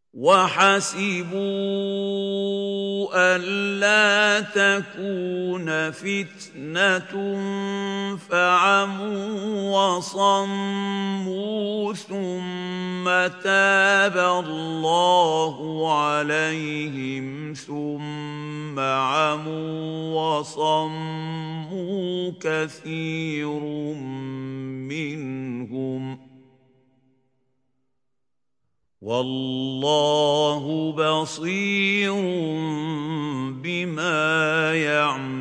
وَحَسِبُوا أَلَّا تَكُونَ فِتْنَةٌ فَعَمُوا وَصَمُّوا ثُمَّ تَابَ اللَّهُ عَلَيْهِمْ ثُمَّ عَمُوا وَصَمُّوا كَثِيرٌ مِّنْهُمْ ۚ وَاللَّهُ بَصِيرٌ بِمَا يَعْمَلُونَ.